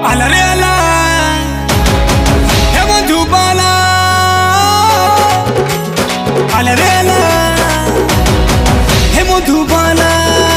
आला रे आला हे मधुबाला आला रे आला हे मधुबाला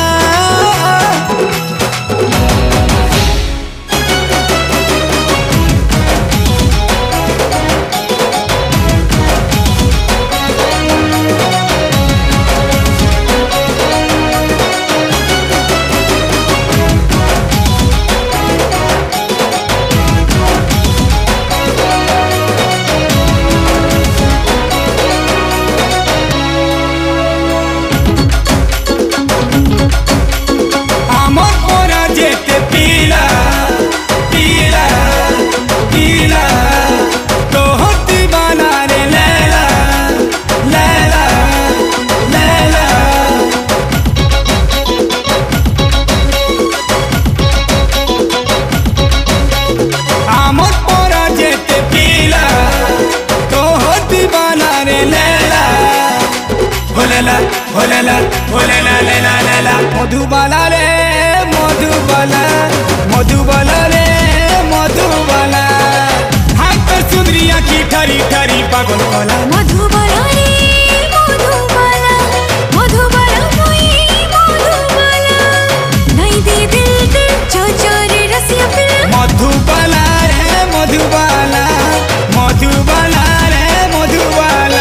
होलेला होलेला लेला लेला मधुबाला रे मधुबाला मधुबाला रे मधुबाला हाथ सुंदरिया की ठरी ठरी पागल वाला मधुबाला रे मधुबाला मधुबाला कोई मधुबाला नहीं दे दिल दिल चोचोरे रसिया फिर मधुबाला रे मधुबाला मधुबाला रे मधुबाला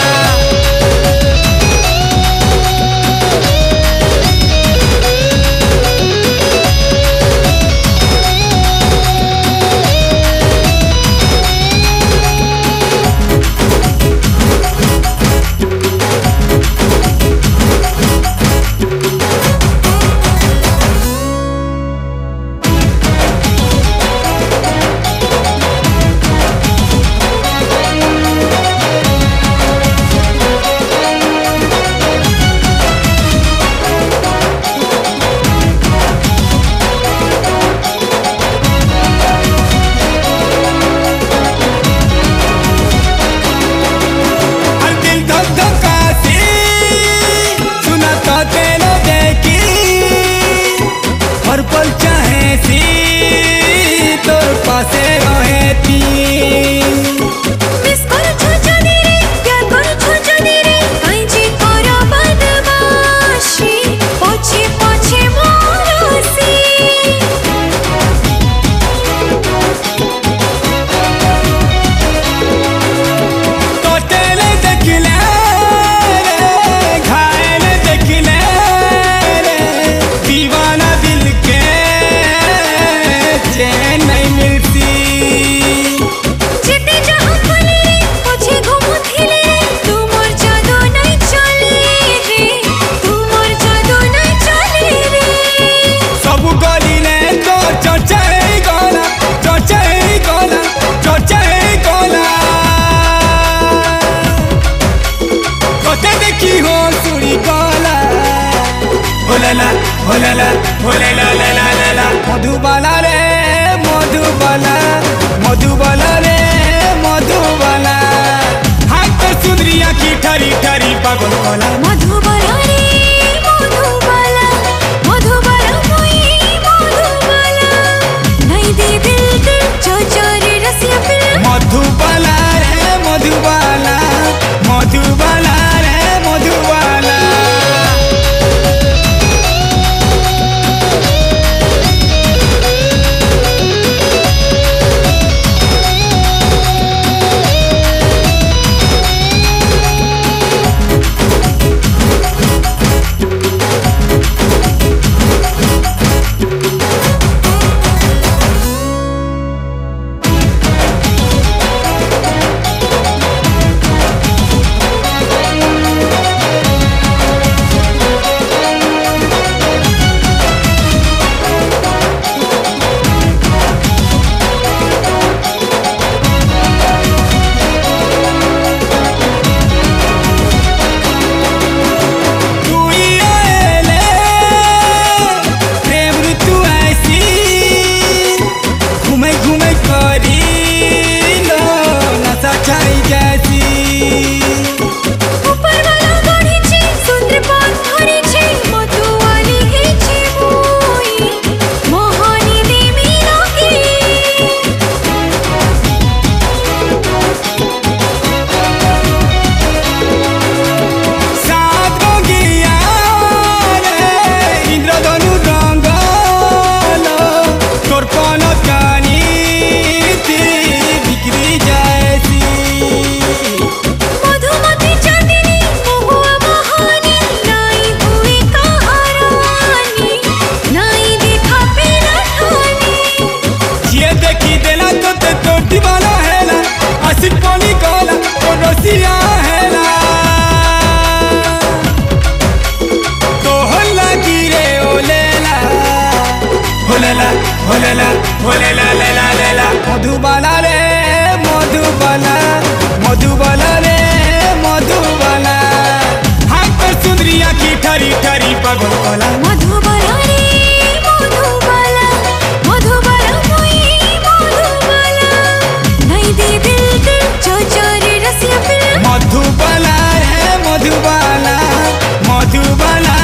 होलेला होलेला लेला लेला मधुबाला रे मधुबाला मधुबाला रे मधुबाला हाथ सुंदरिया की ठरी ठरी पागल वाला मधुबाला रे मधुबाला मधुबाला कोई मधुबाला नहीं दे दिल दिल चोचोरे रसिया फिर मधुबाला रे मधुबाला मधुबाला रे मधुबाला भोले ला ला ला ला ला मधुबाला रे मधुबाला मधुबाला रे मधुबाला हाथ पर सुंदरिया की ठरी ठरी पगल वाला मधुबाला रे मधुबाला मधुबाला कोई मधुबाला नहीं दे दिल के चौचारे रसिया पिल मधुबाला रे मधुबाला मधुबाला